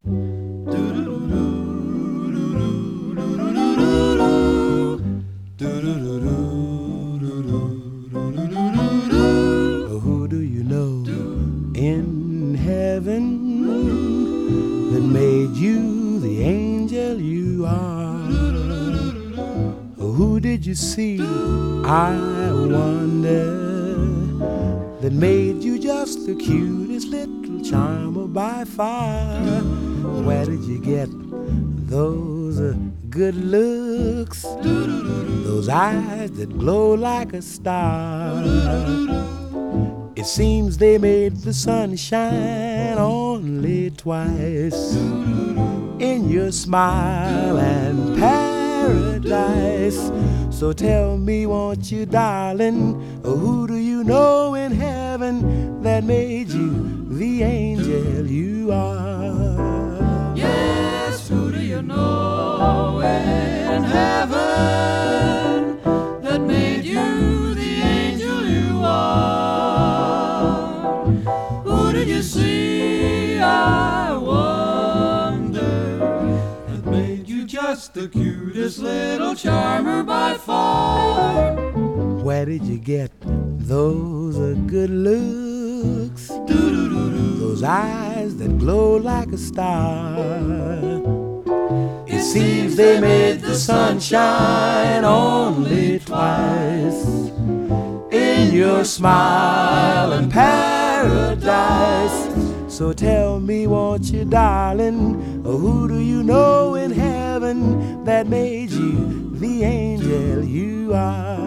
Who do you know in heaven that made you the angel you are? Who did you see, I wonder, that made you just the cutest little charmer by far? Where did you get those good looks, those eyes that glow like a star? It seems they made the sun shine only twice in your smile and paradise. So tell me, won't you, darling, who do you know in heaven that made you the angel you are? Yes, who do you know in heaven that made you the angel you are? Who did you see, I wonder, that made you just the cutest little charmer by far? Where did you get those good looks, those eyes that glow like a star? It seems they made the sun shine only twice in your smile and paradise. So tell me, won't you, darling, who do you know in heaven that made you the angel you are?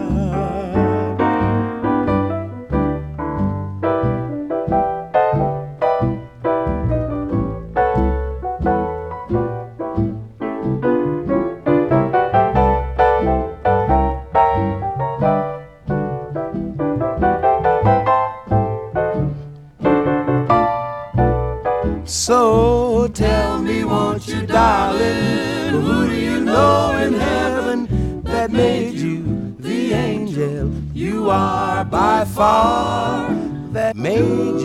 So tell me, won't you, darling, who do you know in heaven that made you the angel you are by far, that made